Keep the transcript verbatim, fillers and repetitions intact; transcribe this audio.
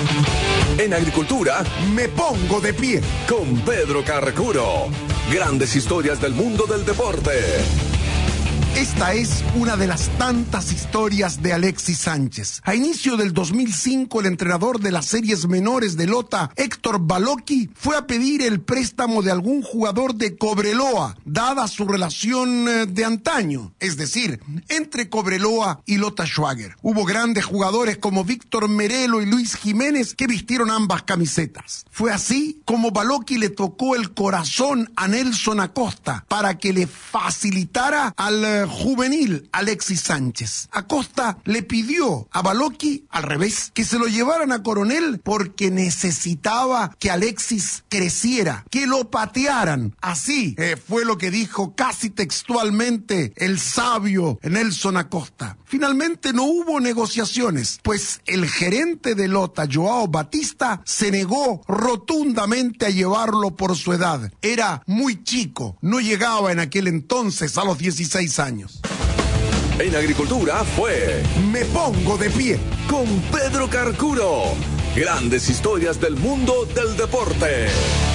En agricultura, me pongo de pie con Pedro Carcuro. Grandes historias del mundo del deporte. Esta es una de las tantas historias de Alexis Sánchez. A inicio del dos mil cinco, el entrenador de las series menores de Lota, Héctor Baloqui, fue a pedir el préstamo de algún jugador de Cobreloa, dada su relación de antaño, es decir, entre Cobreloa y Lota Schwager. Hubo grandes jugadores como Víctor Merelo y Luis Jiménez que vistieron ambas camisetas. Fue así como Baloqui le tocó el corazón a Nelson Acosta para que le facilitara al juvenil Alexis Sánchez. Acosta le pidió a Baloqui, al revés, que se lo llevaran a Coronel porque necesitaba que Alexis creciera, que lo patearan. Así eh, fue lo que dijo casi textualmente el sabio Nelson Acosta. Finalmente no hubo negociaciones, pues el gerente de Lota, Joao Batista, se negó rotundamente a llevarlo por su edad. Era muy chico, no llegaba en aquel entonces a los dieciséis años. En agricultura fue Me pongo de pie con Pedro Carcuro. Grandes historias del mundo del deporte.